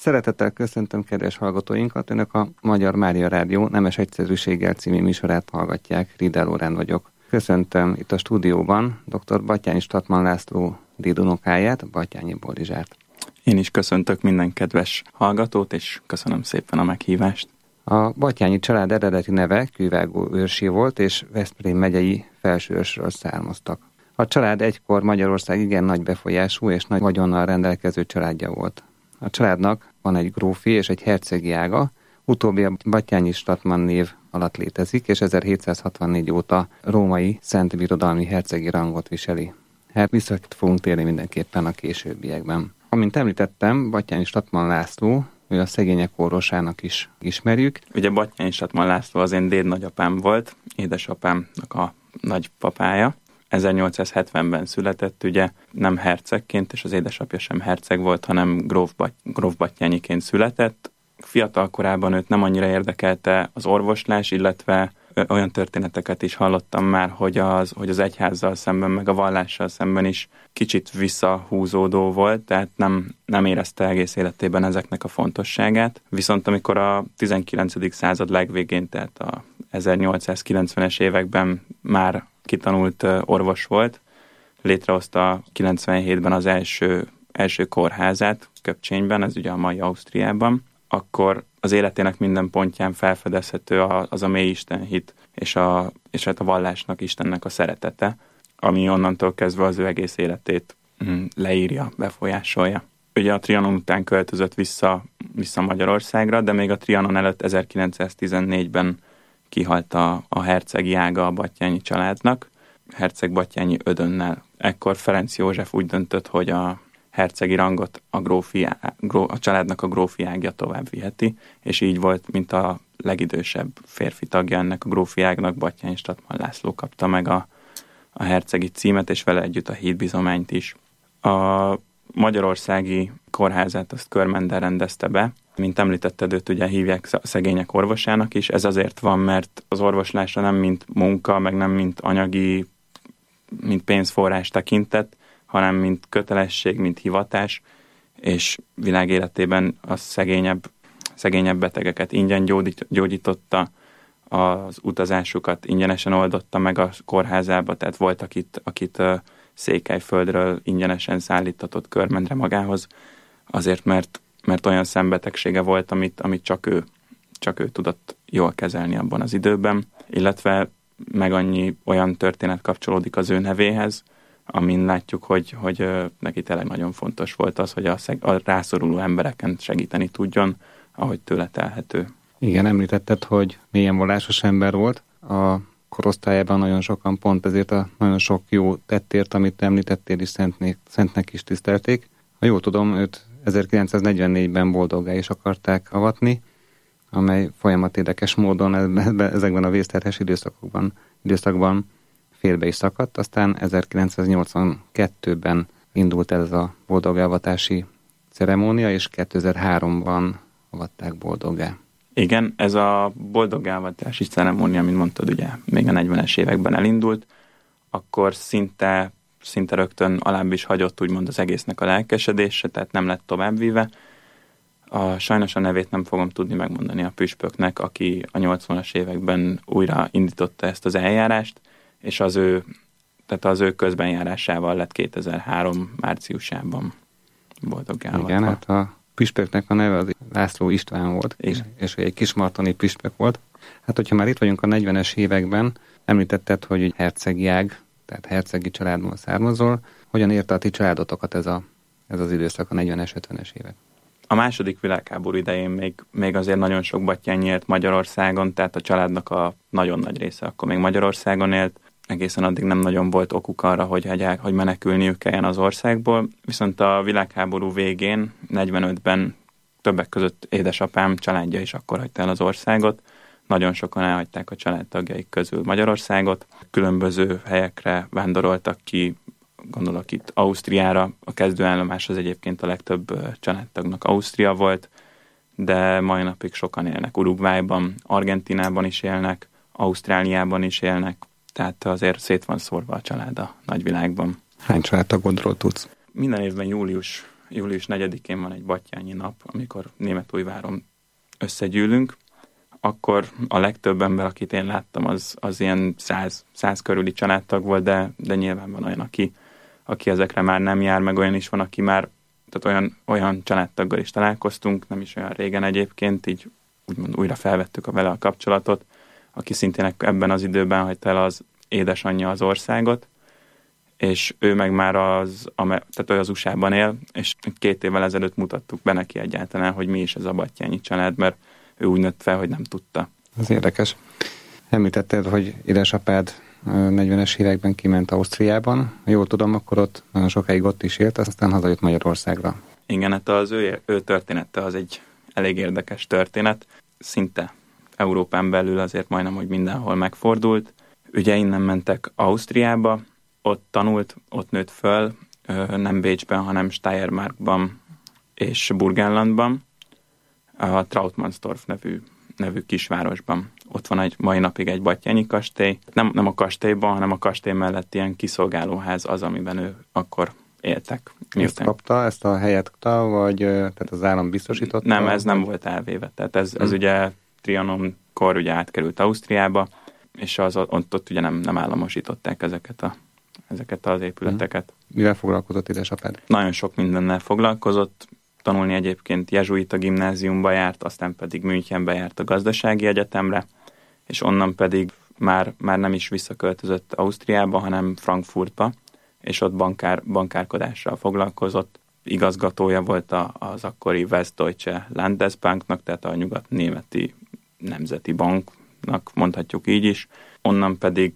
Szeretettel köszöntöm kedves hallgatóinkat, Önök a Magyar Mária Rádió Nemes Egyszerűséggel című műsorát hallgatják, Riedel Lórend vagyok. Köszöntöm itt a stúdióban dr. Batthyány Statman László dédunokáját, Batthyányi Boldizsát. Én is köszöntök minden kedves hallgatót, és köszönöm szépen a meghívást. A Batthyányi család eredeti neve Kővágó őrsé volt, és Veszprém megyei Felsőörsről származtak. A család egykor Magyarország igen nagy befolyású és nagy vagyonnal rendelkező családja volt. A családnak van egy grófi és egy hercegi ága, utóbbi a Batthyányi Statman név alatt létezik, és 1764 óta római szent birodalmi hercegi rangot viseli. Hát vissza fogunk térni mindenképpen a későbbiekben. Amint említettem, Batthyányi Statman László, ő a szegények orvosának is ismerjük. Ugye Batthyányi Statman László az én dédnagyapám volt, édesapámnak a nagypapája. 1870-ben született, ugye nem hercegként, és az édesapja sem herceg volt, hanem gróf Batthyányiként született. Fiatal korában őt nem annyira érdekelte az orvoslás, illetve olyan történeteket is hallottam már, hogy az egyházzal szemben, meg a vallással szemben is kicsit visszahúzódó volt, tehát nem érezte egész életében ezeknek a fontosságát. Viszont amikor a 19. század legvégén, tehát a 1890-es években már kitanult orvos volt, létrehozta 97-ben az első kórházát Köpcsényben, ez ugye a mai Ausztriában, akkor az életének minden pontján felfedezhető az a mély istenhit, és hát a vallásnak, Istennek a szeretete, ami onnantól kezdve az ő egész életét leírja, befolyásolja. Ugye a Trianon után költözött vissza Magyarországra, de még a Trianon előtt 1914-ben kihalt a hercegi ága a Batthyányi családnak, herceg Batthyányi Ödönnel. Ekkor Ferenc József úgy döntött, hogy a hercegi rangot a családnak a grófi ágja tovább viheti, és így volt, mint a legidősebb férfi tagja ennek a grófi ágnak, Batthyány Statman László kapta meg a hercegi címet, és vele együtt a hídbizományt is. A magyarországi kórházát azt Körmender rendezte be. Mint említetted, őt ugye hívják szegények orvosának is. Ez azért van, mert az orvoslásra nem mint munka, meg nem mint anyagi, mint pénzforrás tekintett, hanem mint kötelesség, mint hivatás, és világéletében a szegényebb betegeket ingyen gyógyította, az utazásukat ingyenesen oldotta meg a kórházába, tehát volt, akit Székelyföldről ingyenesen szállítatott Körmendre magához, azért, mert olyan szembetegsége volt, amit csak ő tudott jól kezelni abban az időben, illetve meg annyi olyan történet kapcsolódik az ő nevéhez, amin látjuk, hogy neki tényleg nagyon fontos volt az, hogy a rászoruló embereken segíteni tudjon, ahogy tőle telhető. Igen, említetted, hogy mélyen vallásos ember volt. A korosztályában nagyon sokan pont ezért a nagyon sok jó tettért, amit említettél is szentnek is tisztelték. Ha jól tudom, őt 1944-ben boldoggá is akarták avatni, amely folyamat érdekes módon ezekben a vészterhes időszakban félbe is szakadt, aztán 1982-ben indult ez a boldoggávatási ceremónia, és 2003-ban avatták boldoggá. Igen, ez a boldoggávatási ceremónia, mint mondtad, ugye még a 40-es években elindult, akkor szinte rögtön alább is hagyott úgymond az egésznek a lelkesedése, tehát nem lett továbbvíve. Sajnos a nevét nem fogom tudni megmondani a püspöknek, aki a 80-as években újra indította ezt az eljárást, és az ő közbenjárásával lett 2003 márciusában boldoggá. Igen, hát a püspöknek a neve az László István volt, és egy kismartoni püspök volt. Hát, hogyha már itt vagyunk a 40-es években, említetted, hogy hercegi ág, tehát hercegi családból származol. Hogyan érte a ti családotokat ez az időszak, a 40-es, 50-es évek? A második világháború idején még azért nagyon sok Batthyányi élt Magyarországon, tehát a családnak a nagyon nagy része akkor még Magyarországon élt. Egészen addig nem nagyon volt okuk arra, hogy menekülniük kelljen az országból. Viszont a világháború végén, 45-ben többek között édesapám családja is akkor hagyta el az országot. Nagyon sokan elhagyták a családtagjaik közül Magyarországot. Különböző helyekre vándoroltak ki, gondolok itt Ausztriára. A kezdőállomás az egyébként a legtöbb családtagnak Ausztria volt, de mai napig sokan élnek Uruguayban, Argentinában is élnek, Ausztráliában is élnek, tehát azért szét van szórva a család a nagyvilágban. Hány családtagodról tudsz? Minden évben július július 4-én van egy Batthyány nap, amikor Németújváron összegyűlünk, akkor a legtöbb ember, akit én láttam, az ilyen 100 körüli családtag volt, de nyilván van olyan, aki ezekre már nem jár, meg olyan is van, aki már, tehát olyan családtaggal is találkoztunk, nem is olyan régen egyébként, így úgymond újra felvettük vele a kapcsolatot, aki szintén ebben az időben hagyta el az édesanyja az országot, és ő meg már tehát ő az USA-ban él, és 2 évvel ezelőtt mutattuk be neki egyáltalán, hogy mi is ez a Batthyányi család, mert ő úgy nőtt fel, hogy nem tudta. Ez érdekes. Említetted, hogy édesapád 40-es években kiment Ausztriában. Jól tudom, akkor ott nagyon sokáig ott is élt, aztán hazajött Magyarországra. Igen, hát az ő története az egy elég érdekes történet. Szinte Európán belül azért majdnem, hogy mindenhol megfordult. Ugye innen mentek Ausztriába, ott tanult, ott nőtt föl, nem Bécsben, hanem Steiermarkban és Burgenlandban, a Trautmannsdorf nevű kisvárosban. Ott van mai napig egy Batthyányi kastély. Nem a kastélyban, hanem a kastély mellett ilyen kiszolgálóház az, amiben ő akkor éltek. Ezt a helyet kapta, vagy tehát az állam biztosította? Nem, ez nem volt elvéve. Tehát ez ugye Trianon-kor ugye átkerült Ausztriába, és ott ugye nem államosították ezeket az épületeket. Mivel foglalkozott édesapád? Nagyon sok mindennel foglalkozott. Tanulni egyébként jezsuita gimnáziumba járt, aztán pedig Münchenbe járt a gazdasági egyetemre, és onnan pedig már nem is visszaköltözött Ausztriába, hanem Frankfurtba, és ott bankárkodással foglalkozott. Igazgatója volt az akkori Westdeutsche Landesbanknak, tehát a nyugat-németi nemzeti banknak, mondhatjuk így is. Onnan pedig,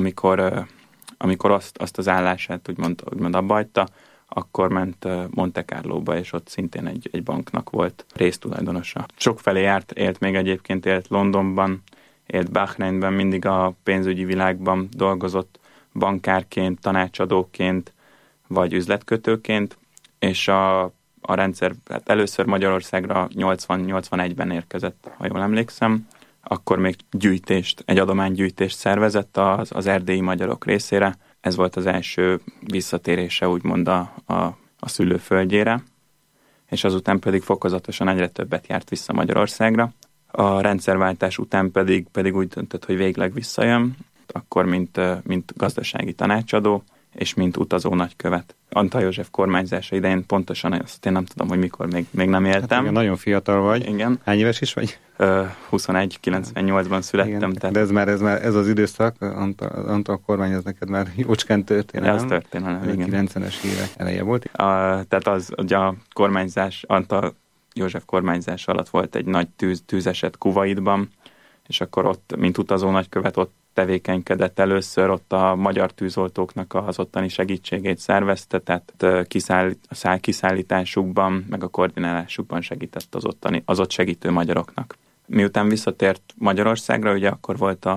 amikor azt az állását úgymond abba hagyta, akkor ment Monte Carlóba, és ott szintén egy banknak volt résztulajdonosa. Sokfelé élt még egyébként, élt Londonban, élt Bahreinben, mindig a pénzügyi világban dolgozott bankárként, tanácsadóként, vagy üzletkötőként, és a rendszer először Magyarországra 80-81-ben érkezett, ha jól emlékszem, akkor még egy adománygyűjtést szervezett az erdélyi magyarok részére. Ez volt az első visszatérése úgymond a szülőföldjére, és azután pedig fokozatosan egyre többet járt vissza Magyarországra. A rendszerváltás után pedig úgy döntött, hogy végleg visszajön, akkor mint gazdasági tanácsadó, és mint utazó nagykövet. Antal József kormányzása idején pontosan azt én nem tudom, hogy mikor még nem éltem. Hát igen, nagyon fiatal vagy. Igen. Hány éves is vagy? 21, 98-ban születtem. Igen, tehát... De ez az időszak, Antal kormány, ez neked már jócskán történelem. Ez történelem, igen. 90-es évek eleje volt. Tehát a kormányzás, Antal József kormányzása alatt volt egy nagy tűzeset Kuwaitban, és akkor ott, mint utazó nagykövet, ott tevékenykedett először, ott a magyar tűzoltóknak az ottani segítségét szervezte, tehát kiszállításukban, meg a koordinálásukban segített az ott segítő magyaroknak. Miután visszatért Magyarországra, ugye akkor volt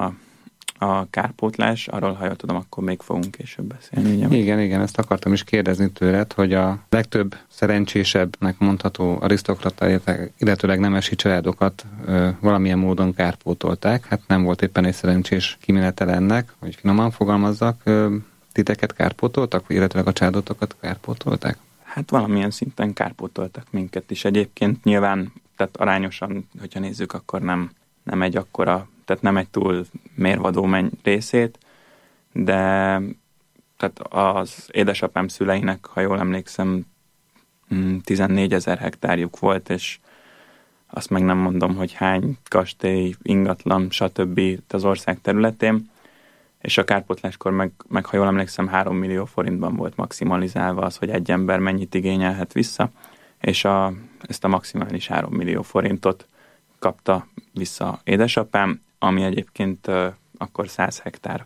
a kárpótlás, arról, ha jól tudom, akkor még fogunk később beszélni. Ugye? Igen, ezt akartam is kérdezni tőled, hogy a legtöbb szerencsésebbnek mondható arisztokrata, illetőleg nemesi családokat valamilyen módon kárpótolták. Hát nem volt éppen egy szerencsés kimenetele ennek, hogy finoman fogalmazzak. Titeket kárpótoltak, vagy illetőleg a családotokat kárpótolták? Hát valamilyen szinten kárpótoltak minket is. Egyébként nyilván, tehát arányosan, hogyha nézzük, akkor nem egy akkora, tehát nem egy túl mérvadó részét, de tehát az édesapám szüleinek, ha jól emlékszem, 14 000 hektárjuk volt, és azt meg nem mondom, hogy hány kastély, ingatlan, stb. Az ország területén, és a kárpótláskor meg ha jól emlékszem, 3 millió forintban volt maximalizálva az, hogy egy ember mennyit igényelhet vissza, és ezt a maximális 3 millió forintot kapta vissza édesapám, ami egyébként akkor 100 hektár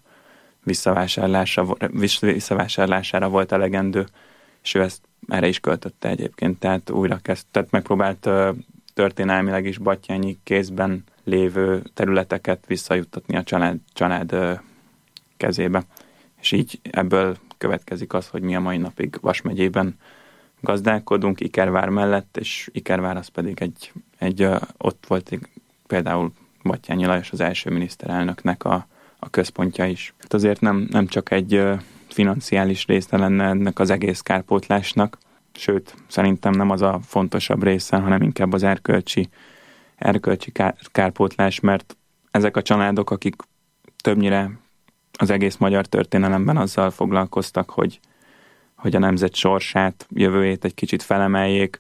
visszavásárlására volt elegendő, és ő ezt erre is költötte egyébként, tehát tehát megpróbált történelmileg is batthyányi kézben lévő területeket visszajuttatni a család kezébe. És így ebből következik az, hogy mi a mai napig Vas megyében gazdálkodunk Ikervár mellett, és Ikervár az pedig ott volt például Batthyányi Lajos az első miniszterelnöknek a központja is. Azért nem csak egy financiális része lenne ennek az egész kárpótlásnak, sőt, szerintem nem az a fontosabb része, hanem inkább az erkölcsi kárpótlás, mert ezek a családok, akik többnyire az egész magyar történelemben azzal foglalkoztak, hogy a nemzet sorsát, jövőjét egy kicsit felemeljék.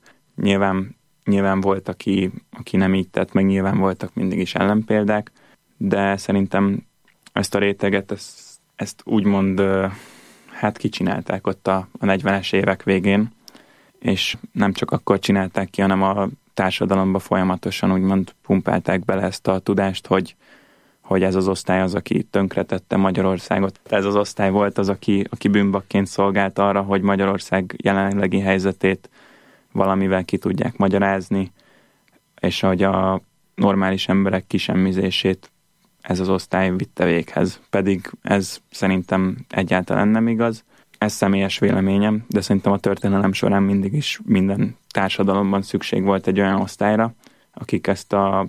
Nyilván volt, aki nem így tett, meg nyilván voltak mindig is ellenpéldák, de szerintem ezt a réteget, ezt úgymond kicsinálták ott a 40-es évek végén, és nem csak akkor csinálták ki, hanem a társadalomba folyamatosan úgymond pumpálták bele ezt a tudást, hogy ez az osztály az, aki tönkretette Magyarországot. Ez az osztály volt az, aki bűnbakként szolgált arra, hogy Magyarország jelenlegi helyzetét valamivel ki tudják magyarázni, és hogy a normális emberek kisemmizését ez az osztály vitte véghez. Pedig ez szerintem egyáltalán nem igaz. Ez személyes véleményem, de szerintem a történelem során mindig is minden társadalomban szükség volt egy olyan osztályra, akik ezt a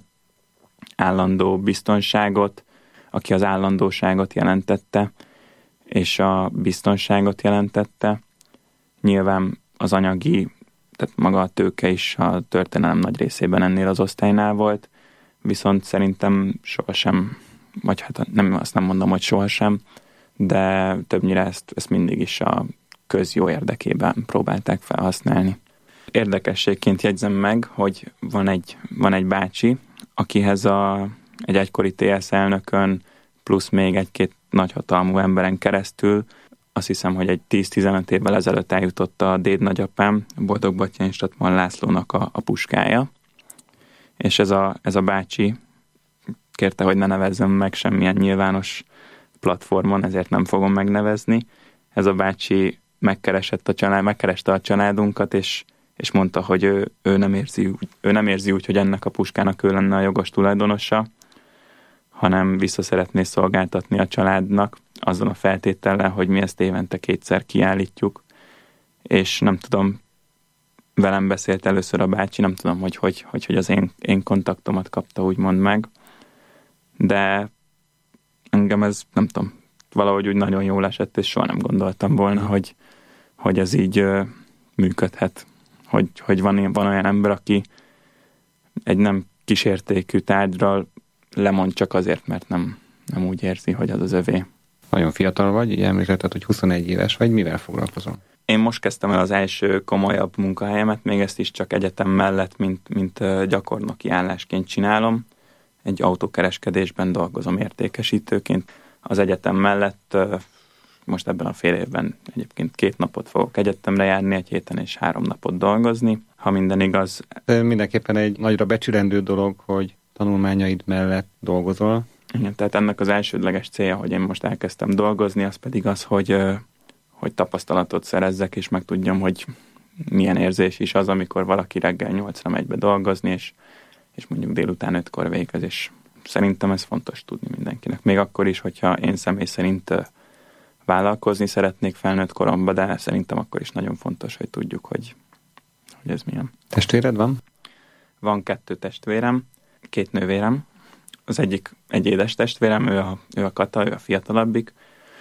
állandó biztonságot, aki az állandóságot jelentette, és a biztonságot jelentette. Nyilván az anyagi, tehát maga a tőke is a történelem nagy részében ennél az osztálynál volt, viszont szerintem sohasem, vagy azt nem mondom, hogy sohasem, de többnyire ezt mindig is a közjó érdekében próbálták felhasználni. Érdekességként jegyzem meg, hogy van egy bácsi, akihez egy egykori TSZ elnökön plusz még egy-két nagyhatalmú emberen keresztül, azt hiszem, hogy egy 10-15 évvel ezelőtt eljutott a déd nagyapám, Boldog-Batthyány Statman Lászlónak a puskája, és ez a bácsi kérte, hogy ne nevezzem meg semmilyen nyilvános platformon, ezért nem fogom megnevezni. Ez a bácsi megkereste a családunkat, és mondta, hogy ő nem érzi úgy, hogy ennek a puskának ő lenne a jogos tulajdonosa, hanem vissza szeretné szolgáltatni a családnak, azzal a feltétellel, hogy mi ezt évente 2-szer kiállítjuk. És nem tudom, velem beszélt először a bácsi, nem tudom, hogy az én kontaktomat kapta úgymond meg, de engem ez, nem tudom, valahogy úgy nagyon jól esett, és soha nem gondoltam volna, hogy ez így működhet. Hogy van olyan ember, aki egy nem kísértékű tárgyról lemond csak azért, mert nem úgy érzi, hogy az övé. Nagyon fiatal vagy, így említetted, hogy 21 éves vagy, mivel foglalkozol? Én most kezdtem el az első komolyabb munkahelyemet, még ezt is csak egyetem mellett, mint gyakornoki állásként csinálom. Egy autókereskedésben dolgozom értékesítőként. Az egyetem mellett most ebben a fél évben egyébként 2 napot fogok egyetemre járni, egy héten és 3 napot dolgozni, ha minden igaz. Mindenképpen egy nagyra becsülendő dolog, hogy tanulmányaid mellett dolgozol. Igen, tehát ennek az elsődleges célja, hogy én most elkezdtem dolgozni, az pedig az, hogy tapasztalatot szerezzek, és megtudjam, hogy milyen érzés is az, amikor valaki reggel 8-ra megy be dolgozni, és mondjuk délután 5-kor végez, és szerintem ez fontos tudni mindenkinek. Még akkor is, hogyha én személy szerint vállalkozni szeretnék felnőtt koromba, de szerintem akkor is nagyon fontos, hogy tudjuk, hogy ez milyen. Testvéred van? Van 2 testvérem, 2 nővérem. Az egyik egy édes testvérem, ő a Kata, ő a fiatalabbik.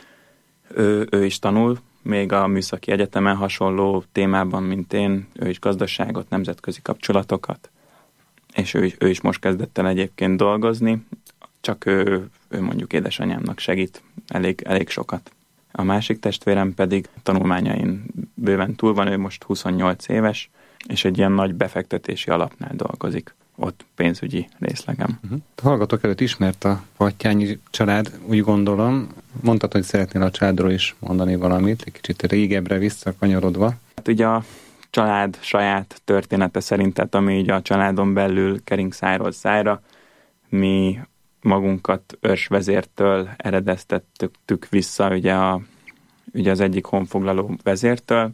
Ő is tanul, még a műszaki egyetemen hasonló témában, mint én. Ő is gazdaságot, nemzetközi kapcsolatokat, és ő is most kezdett el egyébként dolgozni, csak ő mondjuk édesanyámnak segít elég sokat. A másik testvérem pedig tanulmányain bőven túl van, ő most 28 éves, és egy ilyen nagy befektetési alapnál dolgozik. Ott pénzügyi részlegem. A hallgatók előtt ismert a Batthyányi család, úgy gondolom. Mondtad, hogy szeretnél a családról is mondani valamit, egy kicsit régebbre visszakanyarodva. Hát ugye a család saját története szerint, tehát ami így a családon belül kering szájról szájra, mi magunkat őrsvezértől eredeztettük vissza, ugye az egyik honfoglaló vezértől.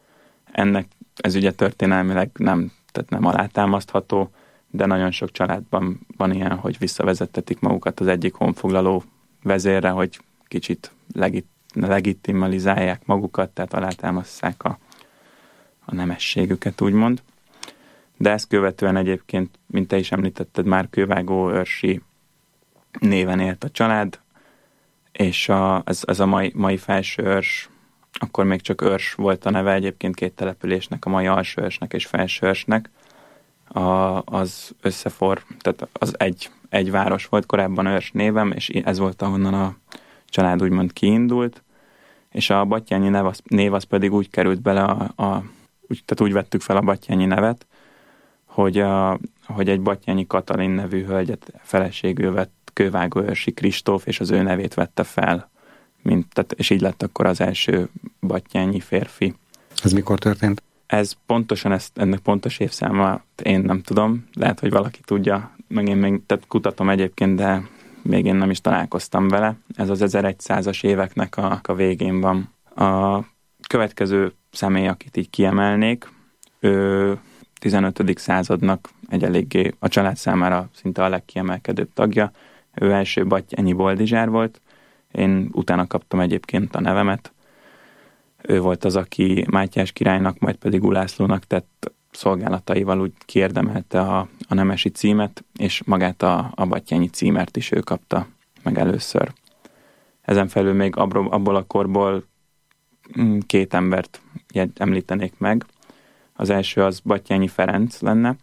Ez ugye történelmileg nem alátámasztható, de nagyon sok családban van ilyen, hogy visszavezettetik magukat az egyik honfoglaló vezérre, hogy kicsit legitimalizálják magukat, tehát alátámasztják a nemességüket, úgymond. De ezt követően egyébként, mint te is említetted, már kővágó őrsi néven élt a család, és ez a mai felső őrs akkor még csak Örs volt a neve egyébként két településnek, a mai Alsóörsnek és Felsőörsnek. Az tehát az egy város volt korábban Örs névem, és ez volt, ahonnan a család úgymond kiindult, és a Batthyány név az pedig úgy került bele, tehát úgy vettük fel a Batthyányi nevet, hogy egy Batthyányi Katalin nevű hölgyet feleségül vett Kővágóörsi Kristóf, és az ő nevét vette fel, és így lett akkor az első batthyányi férfi. Ez mikor történt? Ez pontosan, ennek pontos évszámát én nem tudom, lehet, hogy valaki tudja, meg én még kutatom egyébként, de még én nem is találkoztam vele. Ez az 1100-as éveknek a végén van. A következő személy, akit így kiemelnék, ő 15. századnak egy eléggé a család számára szinte a legkiemelkedőbb tagja. Ő első Batthyányi Boldizsár volt. Én utána kaptam egyébként a nevemet. Ő volt az, aki Mátyás királynak, majd pedig Ulászlónak tett szolgálataival úgy kiérdemelte a nemesi címet, és magát a Batthyányi címert is ő kapta meg először. Ezen felül még abból a korból két embert említenék meg. Az első az Batthyányi Ferenc lenne.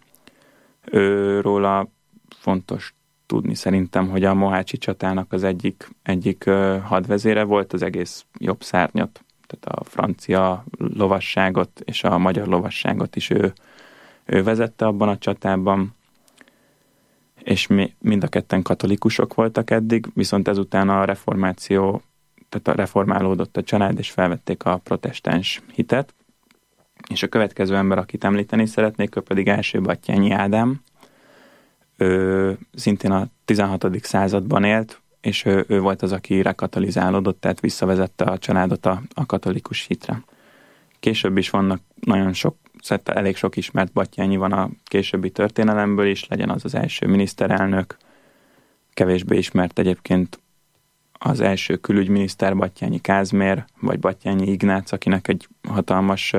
Őróla fontos tudni szerintem, hogy a mohácsi csatának az egyik hadvezére volt, az egész jobb szárnyat, tehát a francia lovasságot és a magyar lovasságot is ő vezette abban a csatában, és mind a ketten katolikusok voltak eddig, viszont ezután a reformáció, tehát reformálódott a család, és felvették a protestáns hitet, és a következő ember, akit említeni szeretnék, ő pedig első Batthyányi Ádám. Ő szintén a 16. században élt, és ő volt az, aki rekatolizálódott, tehát visszavezette a családot a katolikus hitre. Később is vannak elég sok ismert Batthyányi van a későbbi történelemből is, legyen az első miniszterelnök, kevésbé ismert egyébként az első külügyminiszter Batthyányi Kázmér, vagy Batthyányi Ignác, akinek egy hatalmas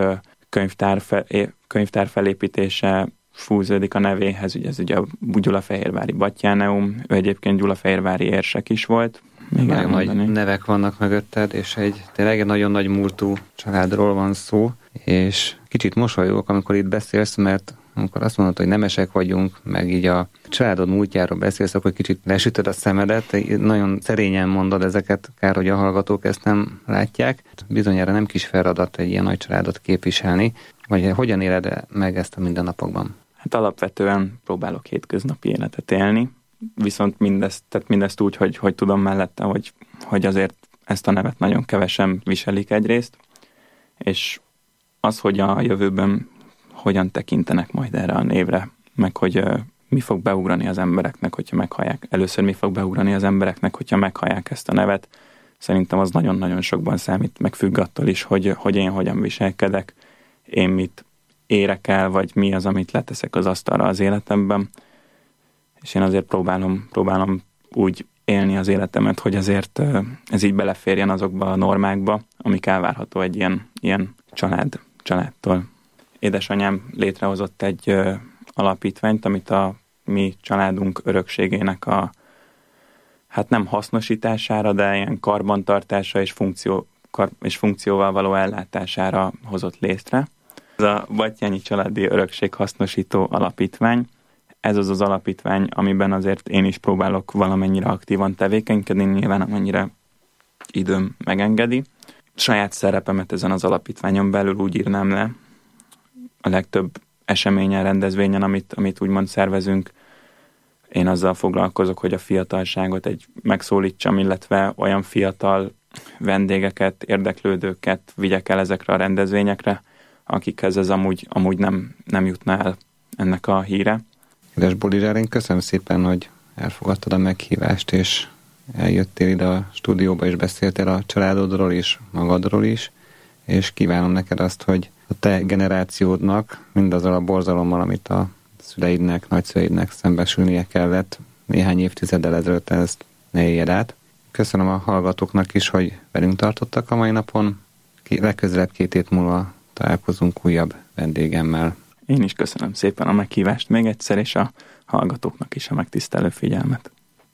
könyvtár felépítése fúzódik a nevéhez, ugye ez ugye a Gyulafehérvári Batthyáneum, ő egyébként gyulafehérvári érsek is volt. Még nagyon nagy nevek vannak mögötted, és tényleg egy nagyon nagy múltú családról van szó, és kicsit mosolyogok, amikor itt beszélsz, mert amikor azt mondod, hogy nemesek vagyunk, meg így a családod múltjáról beszélsz, akkor kicsit lesütöd a szemedet, nagyon szerényen mondod ezeket, kár, hogy a hallgatók ezt nem látják. Bizonyára nem kis feladat egy ilyen nagy családot képviselni, vagy hogyan éled meg ezt a mindennapokban? Hát alapvetően próbálok hétköznapi életet élni, viszont mindezt úgy, hogy tudom mellette, hogy azért ezt a nevet nagyon kevesen viselik egyrészt, és az, hogy a jövőben hogyan tekintenek majd erre a névre, meg hogy mi fog beugrani az embereknek, hogyha meghallják. Először mi fog beugrani az embereknek, hogyha meghallják ezt a nevet. Szerintem az nagyon-nagyon sokban számít, meg függ attól is, hogy én hogyan viselkedek, én mit érek el, vagy mi az, amit leteszek az asztalra az életemben. És én azért próbálom úgy élni az életemet, hogy azért ez így beleférjen azokba a normákba, amik elvárható egy ilyen családtól. Édesanyám létrehozott egy alapítványt, amit a mi családunk örökségének hát nem hasznosítására, de ilyen karbantartása és funkcióval való ellátására hozott létre. Ez a Batthyányi Családi Örökség Hasznosító Alapítvány. Ez az alapítvány, amiben azért én is próbálok valamennyire aktívan tevékenykedni, nyilván amennyire időm megengedi. Saját szerepemet ezen az alapítványon belül úgy írnám le, a legtöbb eseményen, rendezvényen, amit úgymond szervezünk, én azzal foglalkozok, hogy a fiatalságot megszólítsam, illetve olyan fiatal vendégeket, érdeklődőket vigyek el ezekre a rendezvényekre, akikhez ez amúgy nem jutna el ennek a híre. Édes Boldizsár, én köszönöm szépen, hogy elfogadtad a meghívást, és eljöttél ide a stúdióba, és beszéltél a családodról is, magadról is, és kívánom neked azt, hogy a te generációdnak mindazzal a borzalommal, amit a szüleidnek, nagyszüleidnek szembesülnie kellett néhány évtizeddel ezelőtt, ezt ne éljed át. Köszönöm a hallgatóknak is, hogy velünk tartottak a mai napon. Legközelebb 2 hét múlva találkozunk újabb vendégemmel. Én is köszönöm szépen a meghívást még egyszer, és a hallgatóknak is a megtisztelő figyelmet.